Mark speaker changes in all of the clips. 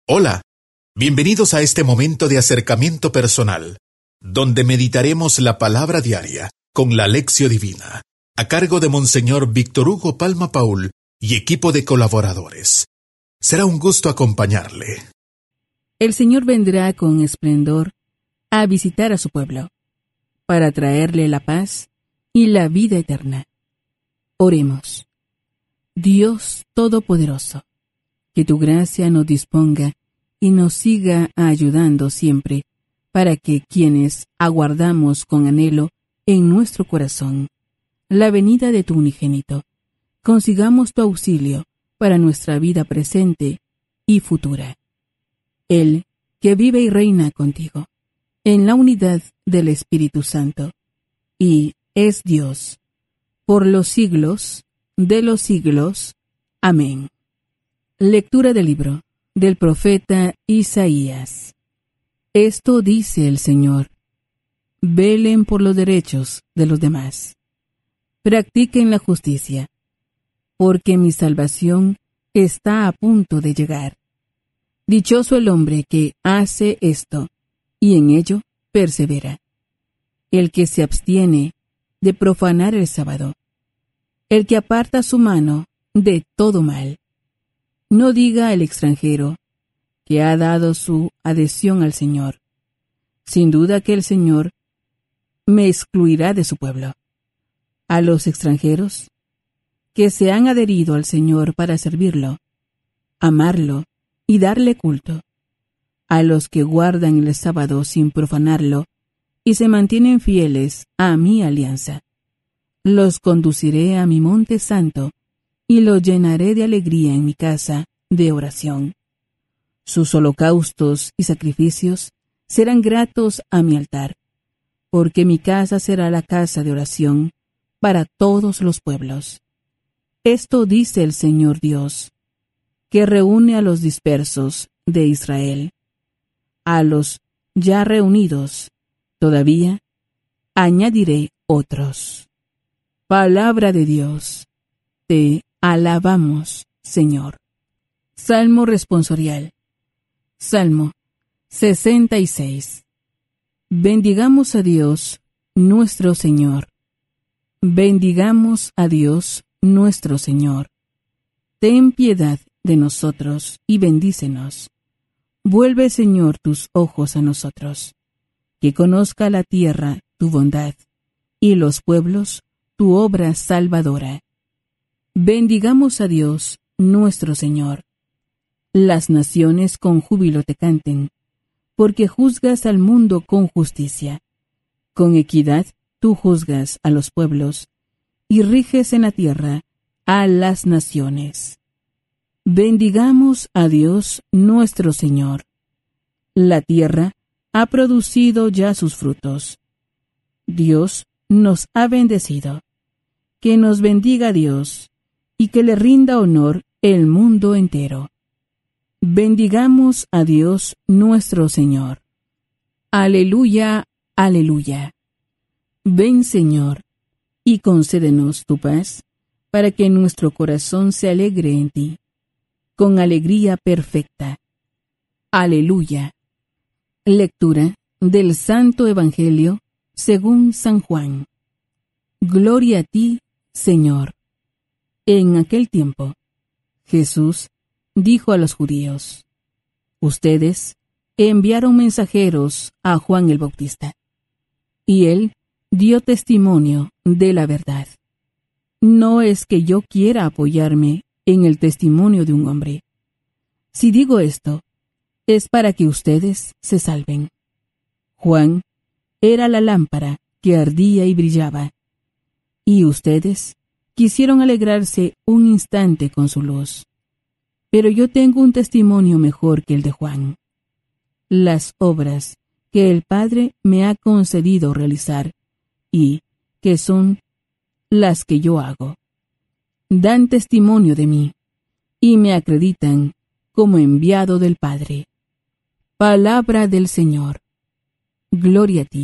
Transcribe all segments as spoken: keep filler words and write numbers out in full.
Speaker 1: Hola, bienvenidos a este momento de acercamiento personal, donde meditaremos la palabra diaria con la Lección Divina, a cargo de Monseñor Víctor Hugo Palma Paul y equipo de colaboradores. Será un gusto acompañarle.
Speaker 2: El Señor vendrá con esplendor a visitar a su pueblo, para traerle la paz y la vida eterna. Oremos. Dios Todopoderoso, que tu gracia nos disponga y nos siga ayudando siempre, para que quienes aguardamos con anhelo en nuestro corazón la venida de tu unigénito, consigamos tu auxilio para nuestra vida presente y futura. Él, que vive y reina contigo, en la unidad del Espíritu Santo, y es Dios, por los siglos de los siglos. Amén. Lectura del libro del profeta Isaías. Esto dice el Señor: velen por los derechos de los demás. Practiquen la justicia, porque mi salvación está a punto de llegar. Dichoso el hombre que hace esto, y en ello persevera. El que se abstiene de profanar el sábado. El que aparta su mano de todo mal. No diga el extranjero que ha dado su adhesión al Señor: sin duda que el Señor me excluirá de su pueblo. A los extranjeros que se han adherido al Señor para servirlo, amarlo y darle culto. A los que guardan el sábado sin profanarlo y se mantienen fieles a mi alianza. Los conduciré a mi monte santo y los llenaré de alegría en mi casa de oración. Sus holocaustos y sacrificios serán gratos a mi altar, porque mi casa será la casa de oración para todos los pueblos. Esto dice el Señor Dios, que reúne a los dispersos de Israel. A los ya reunidos, todavía añadiré otros. Palabra de Dios. Te alabamos, Señor. Salmo responsorial. Salmo sesenta y seis. Bendigamos a Dios, nuestro Señor. Bendigamos a Dios, nuestro Señor. Ten piedad de nosotros y bendícenos. Vuelve, Señor, tus ojos a nosotros. Que conozca la tierra tu bondad, y los pueblos tu obra salvadora. Bendigamos a Dios, nuestro Señor. Las naciones con júbilo te canten, porque juzgas al mundo con justicia. Con equidad tú juzgas a los pueblos, y riges en la tierra a las naciones. Bendigamos a Dios nuestro Señor. La tierra ha producido ya sus frutos. Dios nos ha bendecido. Que nos bendiga Dios, y que le rinda honor el mundo entero. Bendigamos a Dios nuestro Señor. Aleluya, aleluya. Ven, Señor, y concédenos tu paz, para que nuestro corazón se alegre en ti, con alegría perfecta. Aleluya. Lectura del Santo Evangelio según San Juan. Gloria a ti, Señor. En aquel tiempo, Jesús dijo a los judíos: ustedes enviaron mensajeros a Juan el Bautista, y él dio testimonio de la verdad. No es que yo quiera apoyarme en el testimonio de un hombre. Si digo esto, es para que ustedes se salven. Juan era la lámpara que ardía y brillaba, y ustedes quisieron alegrarse un instante con su luz. Pero yo tengo un testimonio mejor que el de Juan. Las obras que el Padre me ha concedido realizar, y que son las que yo hago, dan testimonio de mí, y me acreditan como enviado del Padre. Palabra del Señor. Gloria a ti,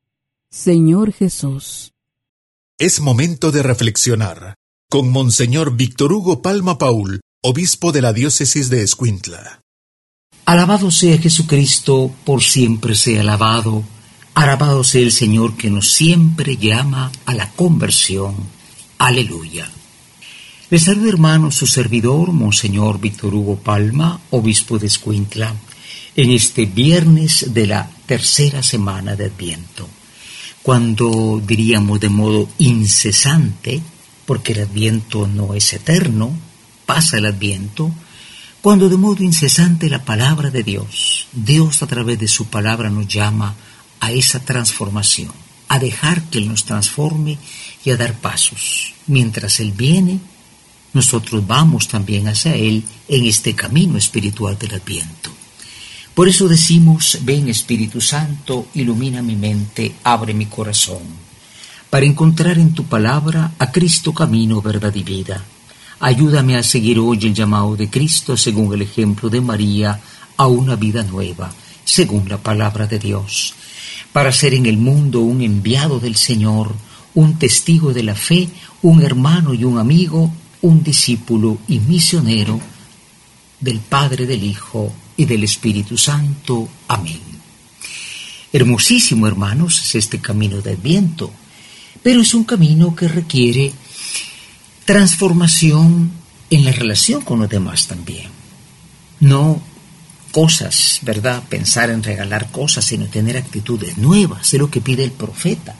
Speaker 2: Señor Jesús.
Speaker 1: Es momento de reflexionar con Monseñor Víctor Hugo Palma Paul, obispo de la diócesis de Escuintla.
Speaker 3: Alabado sea Jesucristo, por siempre sea alabado. Alabado sea el Señor que nos siempre llama a la conversión. Aleluya. Les saluda, hermano, su servidor, Monseñor Víctor Hugo Palma, obispo de Escuintla, en este viernes de la tercera semana de Adviento, cuando diríamos de modo incesante, porque el Adviento no es eterno, pasa el Adviento, cuando de modo incesante la palabra de Dios, Dios a través de su palabra nos llama a esa transformación, a dejar que Él nos transforme y a dar pasos. Mientras Él viene, nosotros vamos también hacia Él en este camino espiritual del Adviento. Por eso decimos: ven Espíritu Santo, ilumina mi mente, abre mi corazón, para encontrar en tu palabra a Cristo camino, verdad y vida. Ayúdame a seguir hoy el llamado de Cristo según el ejemplo de María a una vida nueva, según la palabra de Dios, para ser en el mundo un enviado del Señor, un testigo de la fe, un hermano y un amigo, un discípulo y misionero del Padre, del Hijo y del Espíritu Santo. Amén. Hermosísimo, hermanos, es este camino de Adviento, pero es un camino que requiere transformación en la relación con los demás también. No cosas, ¿verdad? Pensar en regalar cosas, sino tener actitudes nuevas, es lo que pide el profeta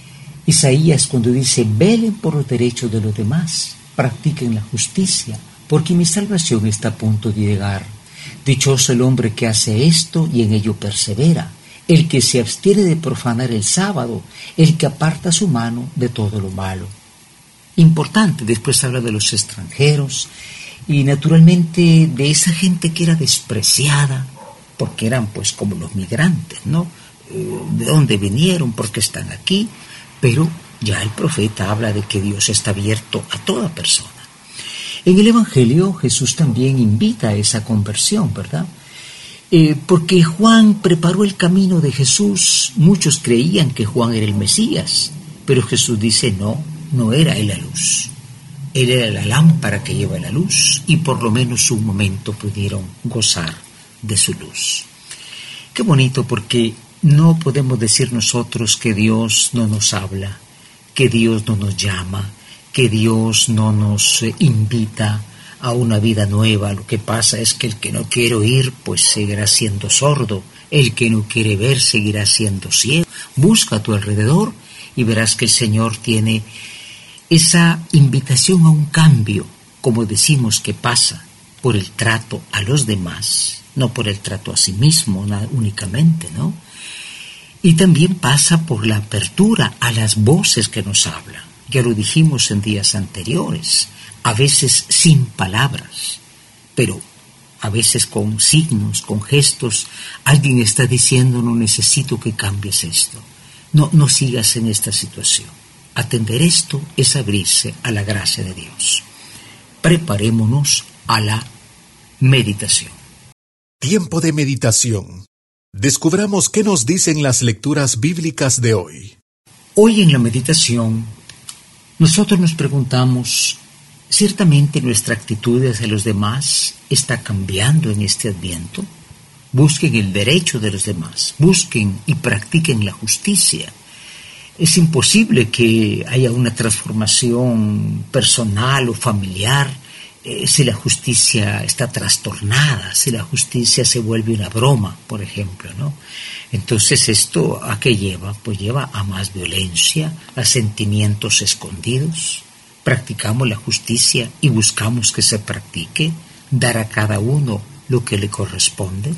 Speaker 3: Isaías cuando dice: velen por los derechos de los demás, practiquen la justicia, porque mi salvación está a punto de llegar. Dichoso el hombre que hace esto y en ello persevera, el que se abstiene de profanar el sábado, el que aparta su mano de todo lo malo. Importante, después habla de los extranjeros y naturalmente de esa gente que era despreciada, porque eran pues como los migrantes, ¿no? ¿De dónde vinieron? ¿Por qué están aquí? Pero ya el profeta habla de que Dios está abierto a toda persona. En el Evangelio Jesús también invita a esa conversión, ¿verdad? Eh, porque Juan preparó el camino de Jesús. Muchos creían que Juan era el Mesías, pero Jesús dice no, no era él la luz. Él era la lámpara que lleva la luz y por lo menos un momento pudieron gozar de su luz. Qué bonito, porque no podemos decir nosotros que Dios no nos habla, que Dios no nos llama, que Dios no nos invita a una vida nueva. Lo que pasa es que el que no quiere oír, pues seguirá siendo sordo. El que no quiere ver, seguirá siendo ciego. Busca a tu alrededor y verás que el Señor tiene esa invitación a un cambio, como decimos, que pasa por el trato a los demás, no por el trato a sí mismo únicamente, ¿no? Y también pasa por la apertura a las voces que nos hablan. Ya lo dijimos en días anteriores, a veces sin palabras, pero a veces con signos, con gestos. Alguien está diciendo: no necesito que cambies esto, no, no sigas en esta situación. Atender esto es abrirse a la gracia de Dios. Preparémonos a la meditación.
Speaker 1: Tiempo de meditación. Descubramos qué nos dicen las lecturas bíblicas de hoy.
Speaker 3: Hoy en la meditación, nosotros nos preguntamos: ¿ciertamente nuestra actitud hacia los demás está cambiando en este Adviento? Busquen el derecho de los demás, busquen y practiquen la justicia. Es imposible que haya una transformación personal o familiar eh, si la justicia está trastornada, si la justicia se vuelve una broma, por ejemplo, ¿no? Entonces, ¿esto a qué lleva? Pues lleva a más violencia, a sentimientos escondidos. Practicamos la justicia y buscamos que se practique, dar a cada uno lo que le corresponde.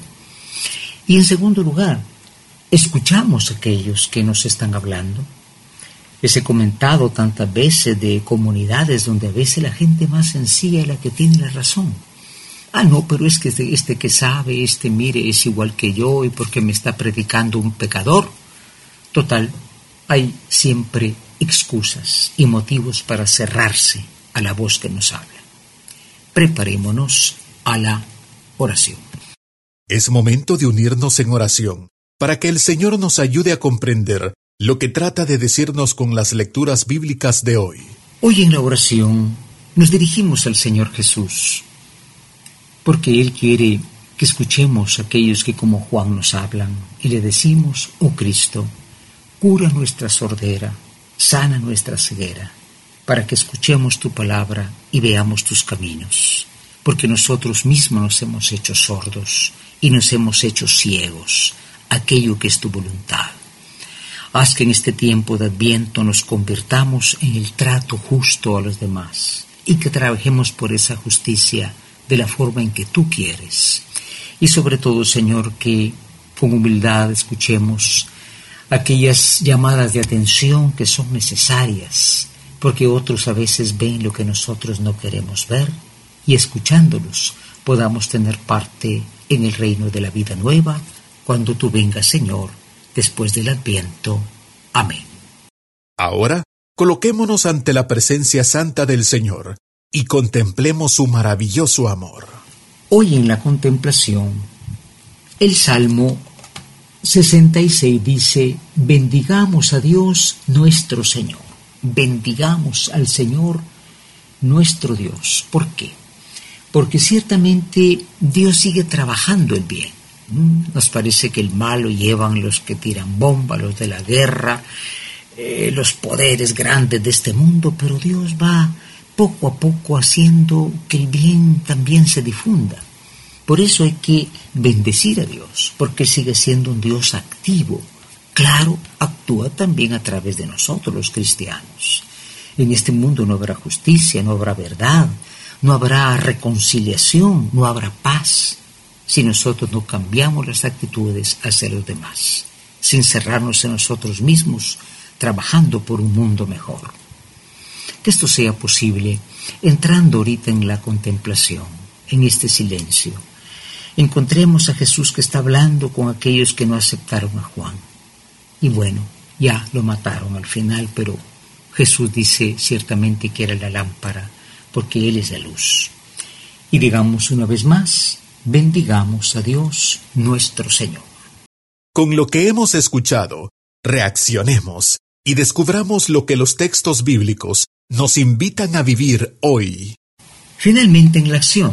Speaker 3: Y en segundo lugar, escuchamos a aquellos que nos están hablando. Les he comentado tantas veces de comunidades donde a veces la gente más sencilla es la que tiene la razón. Ah, no, pero es que este, este que sabe, este mire, es igual que yo, y porque me está predicando un pecador. Total, hay siempre excusas y motivos para cerrarse a la voz que nos habla. Preparémonos a la oración.
Speaker 1: Es momento de unirnos en oración, para que el Señor nos ayude a comprender lo que trata de decirnos con las lecturas bíblicas de hoy.
Speaker 3: Hoy en la oración nos dirigimos al Señor Jesús, porque Él quiere que escuchemos a aquellos que como Juan nos hablan y le decimos: oh Cristo, cura nuestra sordera, sana nuestra ceguera, para que escuchemos tu palabra y veamos tus caminos, porque nosotros mismos nos hemos hecho sordos y nos hemos hecho ciegos a aquello que es tu voluntad. Haz que en este tiempo de Adviento nos convirtamos en el trato justo a los demás y que trabajemos por esa justicia de la forma en que tú quieres. Y sobre todo, Señor, que con humildad escuchemos aquellas llamadas de atención que son necesarias, porque otros a veces ven lo que nosotros no queremos ver, y escuchándolos podamos tener parte en el reino de la vida nueva, cuando tú vengas, Señor, después del Adviento. Amén.
Speaker 1: Ahora, coloquémonos ante la presencia santa del Señor y contemplemos su maravilloso amor.
Speaker 3: Hoy en la contemplación, el Salmo sesenta y seis dice: bendigamos a Dios nuestro Señor. Bendigamos al Señor nuestro Dios. ¿Por qué? Porque ciertamente Dios sigue trabajando el bien. Nos parece que el mal lo llevan los que tiran bomba, los de la guerra, eh, los poderes grandes de este mundo, pero Dios va poco a poco haciendo que el bien también se difunda. Por eso hay que bendecir a Dios, porque sigue siendo un Dios activo. Claro, actúa también a través de nosotros los cristianos. En este mundo no habrá justicia, no habrá verdad, no habrá reconciliación, no habrá paz, si nosotros no cambiamos las actitudes hacia los demás, sin cerrarnos en nosotros mismos, trabajando por un mundo mejor. Que esto sea posible entrando ahorita en la contemplación, en este silencio. Encontremos a Jesús que está hablando con aquellos que no aceptaron a Juan. Y bueno, ya lo mataron al final, pero Jesús dice ciertamente que era la lámpara, porque Él es la luz. Y digamos una vez más: bendigamos a Dios nuestro Señor.
Speaker 1: Con lo que hemos escuchado, reaccionemos y descubramos lo que los textos bíblicos nos invitan a vivir hoy.
Speaker 3: Finalmente, en la acción,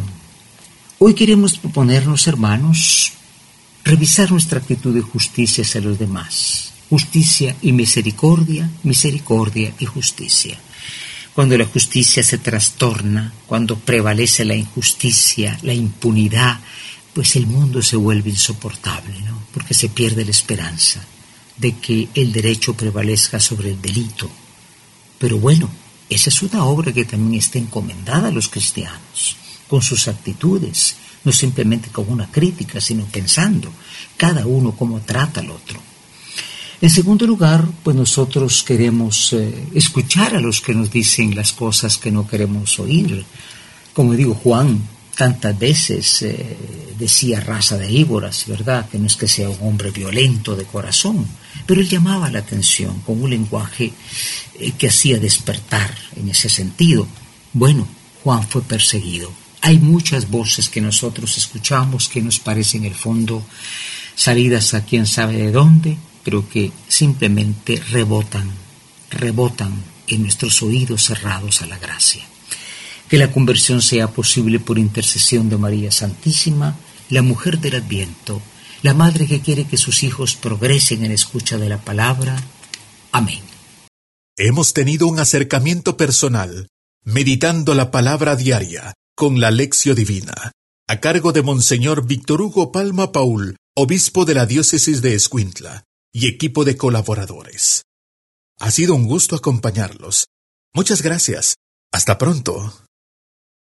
Speaker 3: hoy queremos proponernos, hermanos, revisar nuestra actitud de justicia hacia los demás. Justicia y misericordia, misericordia y justicia. Cuando la justicia se trastorna, cuando prevalece la injusticia, la impunidad, pues el mundo se vuelve insoportable, ¿no? Porque se pierde la esperanza de que el derecho prevalezca sobre el delito. Pero bueno, esa es una obra que también está encomendada a los cristianos, con sus actitudes, no simplemente con una crítica, sino pensando cada uno cómo trata al otro. En segundo lugar, pues nosotros queremos eh, escuchar a los que nos dicen las cosas que no queremos oír. Como digo, Juan tantas veces eh, decía raza de víboras, ¿verdad? Que no es que sea un hombre violento de corazón, pero él llamaba la atención con un lenguaje eh, que hacía despertar en ese sentido. Bueno, Juan fue perseguido. Hay muchas voces que nosotros escuchamos que nos parecen en el fondo salidas a quién sabe de dónde, pero que simplemente rebotan, rebotan en nuestros oídos cerrados a la gracia. Que la conversión sea posible por intercesión de María Santísima, la mujer del Adviento, la madre que quiere que sus hijos progresen en escucha de la palabra. Amén.
Speaker 1: Hemos tenido un acercamiento personal, meditando la palabra diaria con la Lección Divina, a cargo de Monseñor Víctor Hugo Palma Paul, obispo de la diócesis de Escuintla, y equipo de colaboradores. Ha sido un gusto acompañarlos. Muchas gracias. Hasta pronto.